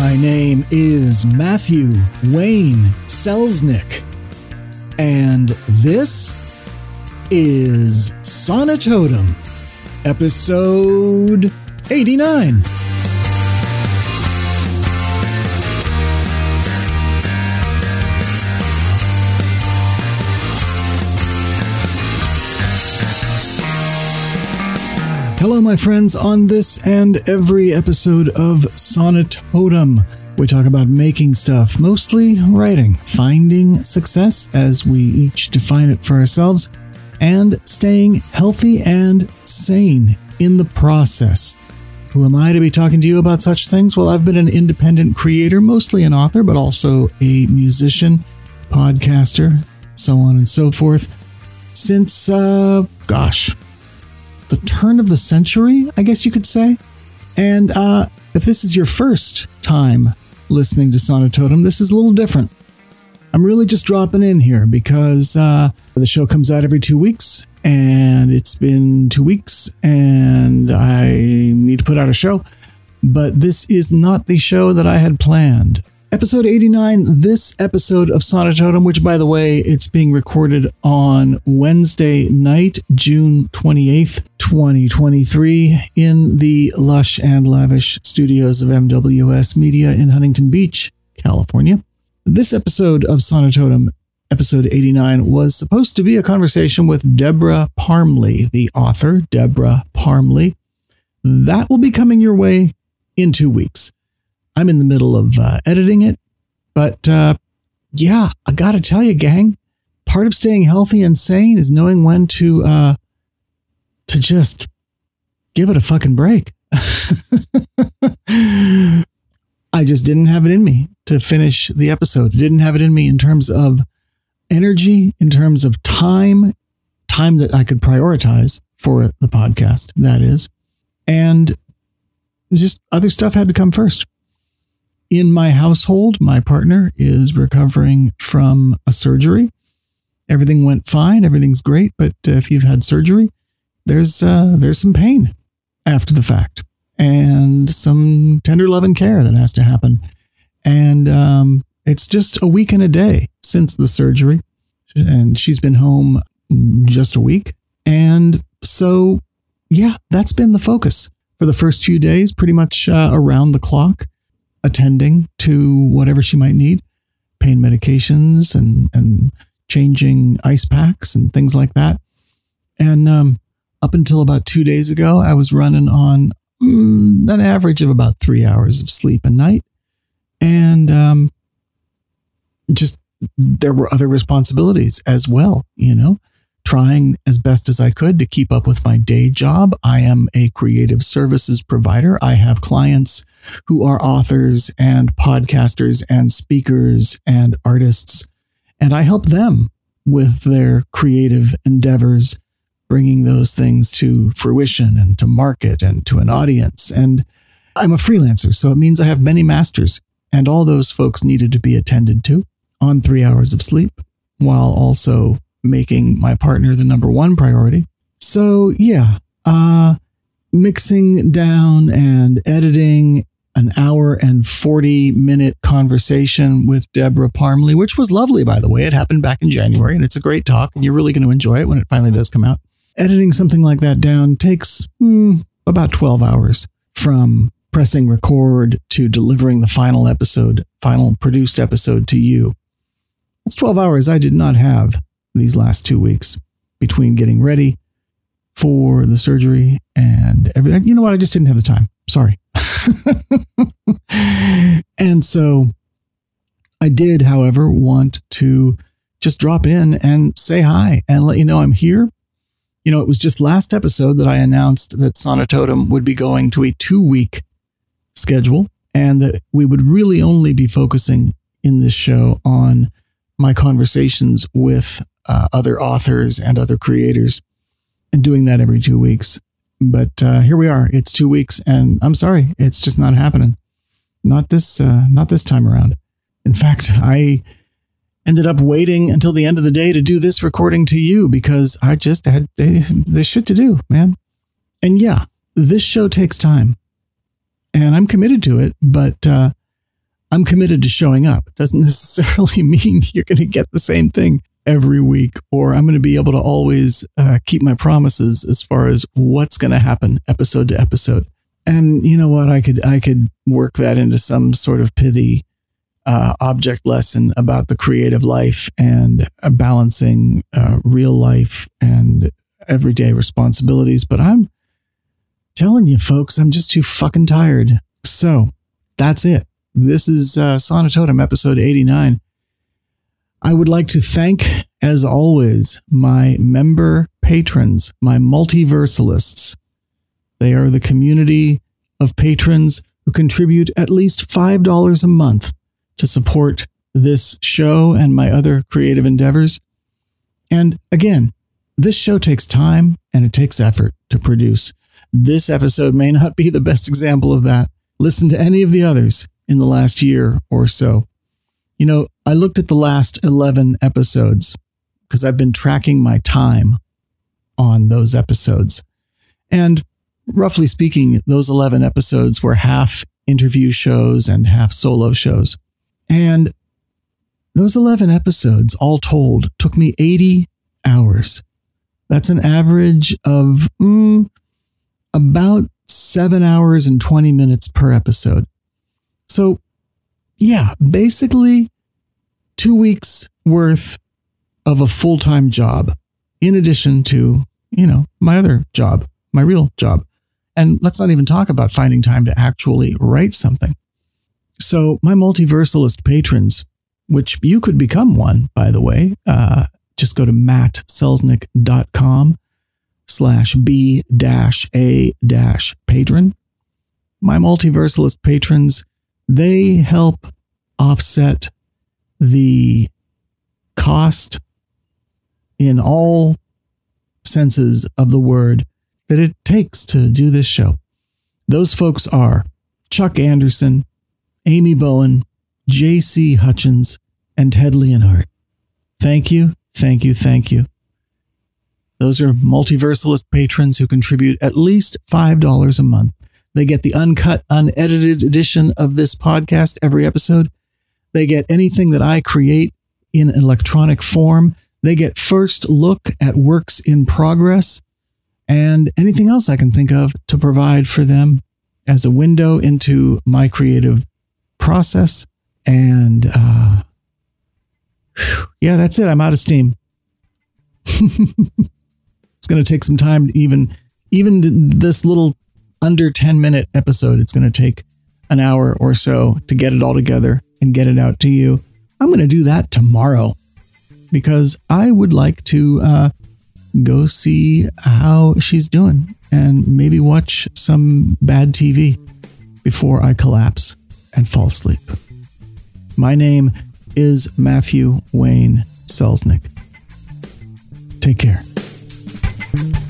My name is Matthew Wayne Selznick, and this is Sonatotum, episode 89. Hello, my friends. On this and every episode of Sonatotum, we talk about making stuff, mostly writing, finding success as we each define it for ourselves, and staying healthy and sane in the process. Who am I to be talking to you about such things? Well, I've been an independent creator, mostly an author, but also a musician, podcaster, so on and so forth, since, the turn of the century, I guess you could say. And if this is your first time listening to Sonatotum, this is a little different. I'm really just dropping in here because the show comes out every 2 weeks, and it's been 2 weeks, and I need to put out a show. But this is not the show that I had planned. Episode 89, this episode of Sonatotum, which, by the way, it's being recorded on Wednesday night, June 28th, 2023, in the lush and lavish studios of MWS Media in Huntington Beach, California. This episode of Sonatotum, episode 89, was supposed to be a conversation with Deborah Parmley, the author, Deborah Parmley. That will be coming your way in 2 weeks. I'm in the middle of editing it, but yeah, I gotta tell you, gang, part of staying healthy and sane is knowing when to just give it a fucking break. I just didn't have it in me to finish the episode. I didn't have it in me in terms of energy, in terms of time that I could prioritize for the podcast, that is, and just other stuff had to come first. In my household, my partner is recovering from a surgery. Everything went fine. Everything's great. But if you've had surgery, there's some pain after the fact and some tender love and care that has to happen. And it's just a week and a day since the surgery. And she's been home just a week. And so, yeah, that's been the focus for the first few days, pretty much around the clock, attending to whatever she might need, pain medications and changing ice packs and things like that. And up until about 2 days ago, I was running on an average of about 3 hours of sleep a night. And just there were other responsibilities as well, trying as best as I could to keep up with my day job. I am a creative services provider. I have clients who are authors and podcasters and speakers and artists, and I help them with their creative endeavors, bringing those things to fruition and to market and to an audience. And I'm a freelancer, so it means I have many masters, and all those folks needed to be attended to on 3 hours of sleep, while also making my partner the number one priority. So yeah, mixing down and editing an hour and 40-minute conversation with Deborah Parmley, which was lovely, by the way. It happened back in January, and it's a great talk, and you're really going to enjoy it when it finally does come out. Editing something like that down takes about 12 hours from pressing record to delivering the final produced episode to you. That's 12 hours I did not have these last 2 weeks between getting ready for the surgery and everything. You know what? I just didn't have the time. Sorry. And so I did, however, want to just drop in and say hi and let you know I'm here. It was just last episode that I announced that Sonatotum would be going to a 2-week schedule, and that we would really only be focusing in this show on my conversations with other authors and other creators, and doing that every 2 weeks. But here we are. It's 2 weeks, and I'm sorry, it's just not happening. Not this time around. In fact, I ended up waiting until the end of the day to do this recording to you because I just had this shit to do, man. And yeah, this show takes time, and I'm committed to it. But I'm committed to showing up. It doesn't necessarily mean you're going to get the same thing every week, or I'm going to be able to always keep my promises as far as what's going to happen episode to episode. And you know what? I could work that into some sort of pithy object lesson about the creative life and balancing real life and everyday responsibilities. But I'm telling you, folks, I'm just too fucking tired. So that's it. This is Sonatotum episode 89. I would like to thank, as always, my member patrons, my multiversalists. They are the community of patrons who contribute at least $5 a month to support this show and my other creative endeavors. And again, this show takes time and it takes effort to produce. This episode may not be the best example of that. Listen to any of the others in the last year or so. You know, I looked at the last 11 episodes because I've been tracking my time on those episodes. And roughly speaking, those 11 episodes were half interview shows and half solo shows. And those 11 episodes, all told, took me 80 hours. That's an average of about 7 hours and 20 minutes per episode. So, yeah, basically 2 weeks worth of a full-time job in addition to, my other job, my real job. And let's not even talk about finding time to actually write something. So my multiversalist patrons, which you could become one, by the way, just go to mattselznick.com/B-A-patron. My multiversalist patrons, they help offset the cost in all senses of the word that it takes to do this show. Those folks are Chuck Anderson, Amy Bowen, J.C. Hutchins, and Ted Leonhardt. Thank you, thank you, thank you. Those are multiversalist patrons who contribute at least $5 a month. They get the uncut, unedited edition of this podcast every episode. They get anything that I create in electronic form. They get first look at works in progress and anything else I can think of to provide for them as a window into my creative process. And yeah, that's it. I'm out of steam. It's going to take some time to even this little under 10-minute episode. It's going to take an hour or so to get it all together and get it out to you. I'm going to do that tomorrow because I would like to go see how she's doing and maybe watch some bad TV before I collapse and fall asleep. My name is Matthew Wayne Selznick. Take care.